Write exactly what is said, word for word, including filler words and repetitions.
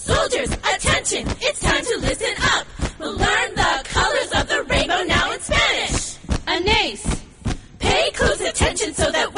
Soldiers, attention, it's time to listen up. We'll learn the colors of the rainbow now in Spanish. Anais. Pay close attention so that